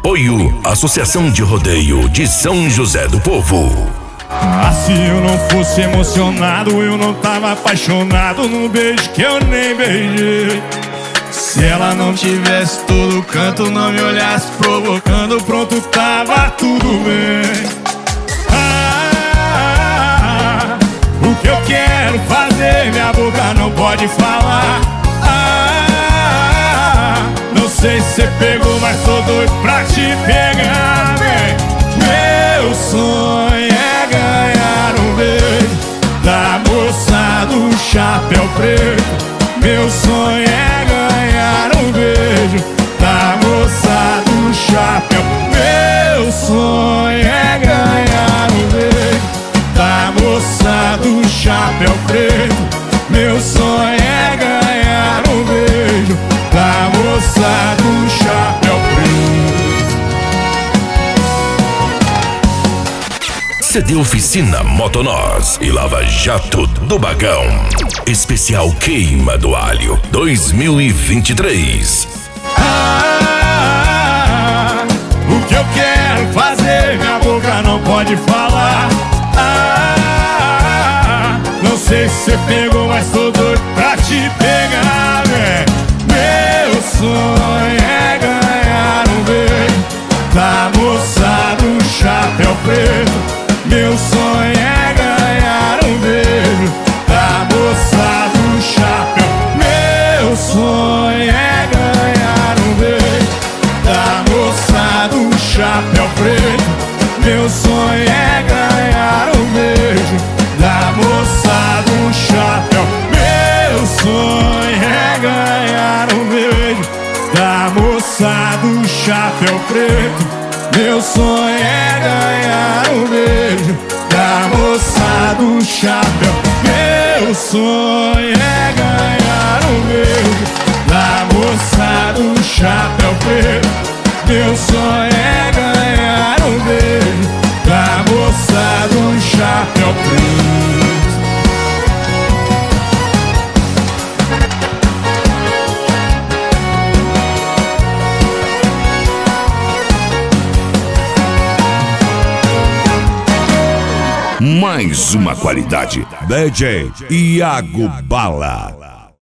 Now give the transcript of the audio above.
Apoio Associação de Rodeio de São José do Povo. Se eu não fosse emocionado, eu não tava apaixonado num beijo que eu nem beijei. Se ela não tivesse todo canto, não me olhasse provocando, pronto, tava tudo bem. O que eu quero fazer, minha boca não pode falar. Não sei se você pegou, mas tô doido pra te pegar, vem. Meu sonho é ganhar um beijo da moça do chapéu preto. Meu sonho é ganhar um beijo da moça do chapéu. Meu sonho é ganhar um beijo da moça do chapéu preto. Meu sonho é ganhar um beijo da moça do chapéu preto. CD Oficina Motonós e Lava Jato do Bagão. Especial Queima do Alho 2023. O que eu quero fazer, minha boca não pode falar. Não sei se você pegou, mas tô doido pra te pegar, né? Meu sonho é ganhar um beijo da moça do chapéu preto. Meu sonho é ganhar um beijo da moça do chapéu. Meu sonho é ganhar um beijo da moça do chapéu preto. Meu sonho é ganhar um beijo da moça do chapéu. Meu sonho é ganhar um beijo da moça do chapéu preto. Meu sonho é ganhar um beijo da moça do chapéu. Meu sonho é ganhar um beijo da moça do chapéu preto. Meu sonho é ganhar um beijo da moça do chapéu preto. Mais uma qualidade. DJ Iago Bala.